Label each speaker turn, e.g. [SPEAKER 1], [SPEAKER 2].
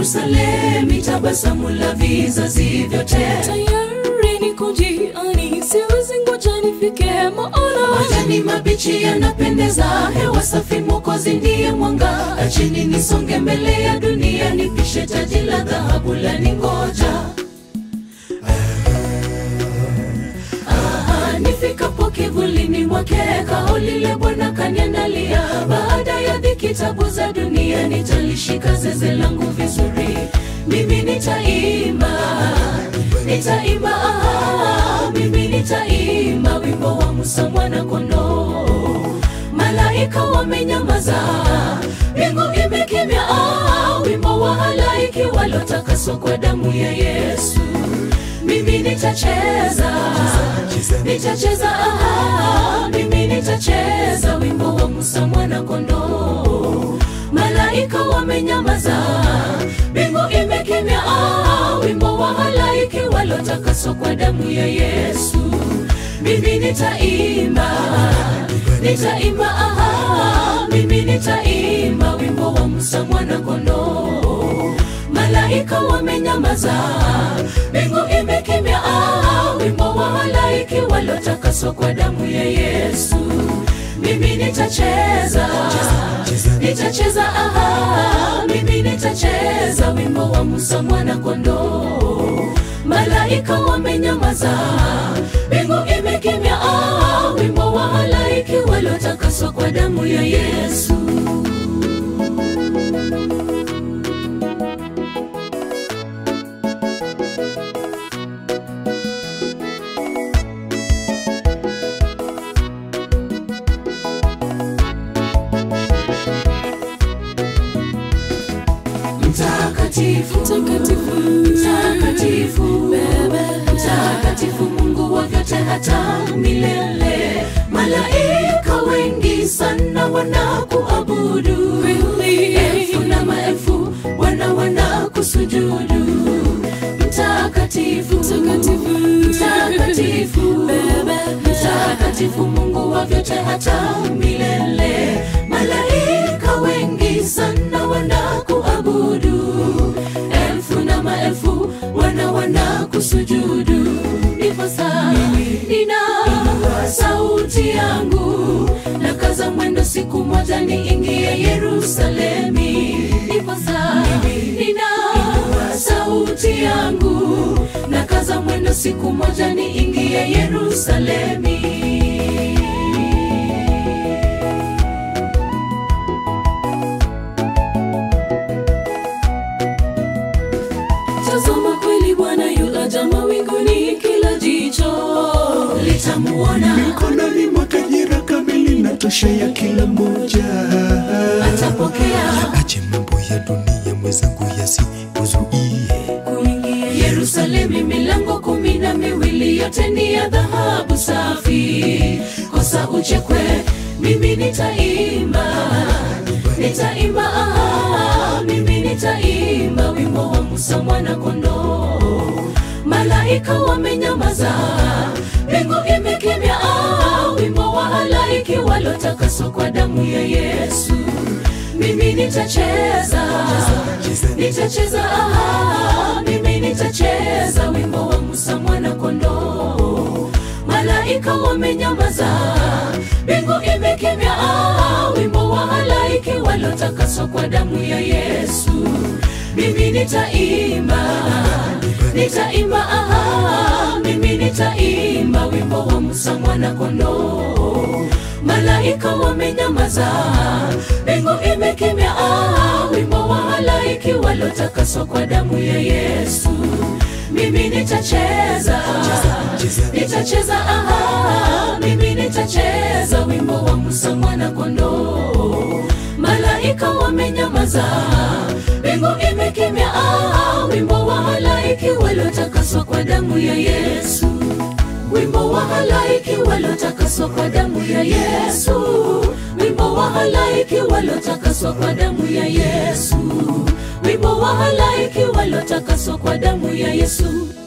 [SPEAKER 1] Yerusalemu, tabasamu la vizazi vyote.
[SPEAKER 2] Tayari niko njiani, siwezi ngoja nifike maana.
[SPEAKER 1] Majani mabichi yanapendeza, hewa safi, Mwokozi ndiye mwanga. Acheni nisonge mbele ya dunia, nipishe taji la dhahabu la ningoja. Nifikapo kivulini mwake, kao lile Bwana kaniandalia. Baada ya dhiki tabu za dunia, nitalishika zeze langu vizuri. Mimi nitaimba, mimi nitaimba wimbo wa Musa mwana kondoo. Malaika wamenyamaza, mbingu imekimya, wimbo wa halaiki waliotakaswa kwa damu ya Yesu. Mimi nitacheza, mimi nitacheza wimbo wa Musa mwana kondoo. Malaika wamenyamaza, mbingu imekimya, wimbo wa halaiki waliotakaswa kwa damu ya Yesu. Mimi nitaimba, mimi nitaimba wimbo wa Musa mwana kondoo. Malaika wamenyamaza, mbingu imekimya, wimbo wa halaiki waliotakaswa kwa damu ya Yesu. Mimi nitacheza, mimi nitacheza wimbo wa Musa mwana kondoo. Malaika wamenyamaza, mbingu imekimya, wimbo wa halaiki waliotakaswa kwa damu ya Yesu. Mtakatifu, mtakatifu, mtakatifu, mtakatifu, Mungu wa vyote hata milele. Malaika wengi sana wanakuabudu, elfu na maelfu wanakusujudu. Mtakatifu, mtakatifu, mtakatifu, mtakatifu, Mungu wa vyote hata milele. Malaika wengi sana wanakuabudu, elfu na maelfu wanakusujudu. Ndiposa nina sauti yangu, nakaza mwendo, siku moja niingie Yerusalemu. Ndiposa nina sauti yangu, nakaza mwendo, siku moja niingie Yerusalemu.
[SPEAKER 2] Tazama kweli Bwana yuaja mawinguni, kila jicho litamuona.
[SPEAKER 3] Mikononi mwa tajira kamili na tosha ya kila mmoja.
[SPEAKER 1] Atapokea,
[SPEAKER 3] ache mambo ya dunia mwenzangu yasikuzuie
[SPEAKER 1] kuingia Yerusalemu. Milango 12 yote ni ya dhahabu safi. Kosa uchekwe, mimi nitaimba, mimi nitaimba wimbo wa Musa mwana kondoo. Malaika wamenyamaza, mbingu imekimya, wimbo wa halaiki waliotakaswa kwa damu ya Yesu. Mimi nitacheza, mimi nitacheza wimbo wa Musa mwana kondoo. Malaika wamenyamaza, mbingu imekimya, wimbo wa halaiki waliotakaswa kwa damu ya Yesu. Mimi nitaimba, mimi nitaimba wimbo wa Musa mwana kondoo. Malaika wamenyamaza, mbingu imekimya, wimbo wa halaiki waliotakaswa kwa damu ya Yesu. Mimi nitacheza, mimi nitacheza wimbo wa Musa mwana kondoo. Malaika wamenyamaza, mbingu imekimya, wimbo wa halaiki waliotakaswa kwa damu ya Yesu. Wimbo wa halaiki waliotakaswa kwa damu ya Yesu. Wimbo wa halaiki waliotakaswa kwa damu ya Yesu. Wimbo wa halaiki waliotakaswa kwa damu ya Yesu.